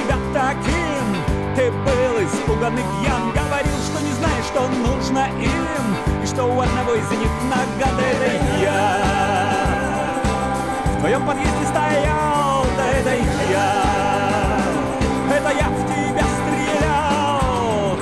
тебя таким. Ты был испуганный пьян, говорил, что не знаешь, что нужно им, и что у одного из них нога, да это я. В твоем подъезде стоял, да это я. Это я в тебя стрелял.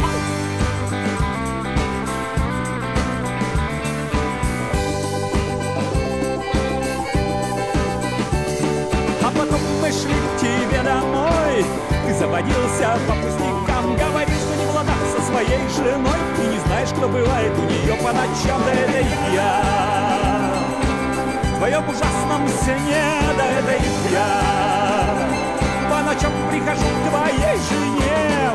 А потом мы шли к тебе домой. Ты заводился по пустякам, говоришь, что не в ладах со своей женой, и не знаешь, кто бывает у нее по ночам, да это я. В твоем ужасном сне, да это я. По ночам прихожу к твоей жене.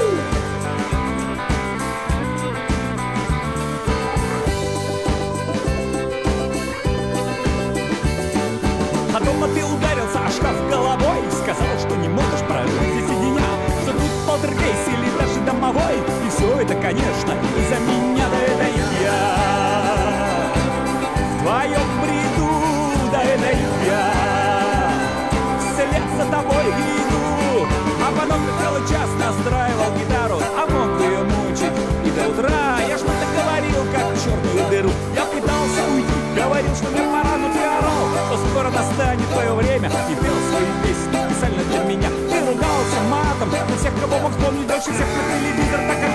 А дома ты ударился о шкаф головой, сказал, что не можешь прожить здесь и дня, что тут полтергейст или даже домовой, и все это, конечно, из-за меня, да это я. В твоем бреду, да это я. Вслед за тобой иду, а потом ты целый час настраивал гитару, а мог бы ее мучить и до утра. Я что-то говорил, как в черную дыру. Я пытался уйти, говорил, что мне пора, но ты орал, что скоро настанет твое время, и пел свои песни специально для меня. Ты ругался матом на всех, кого мог вспомнить, дольше всех на телевизор, так как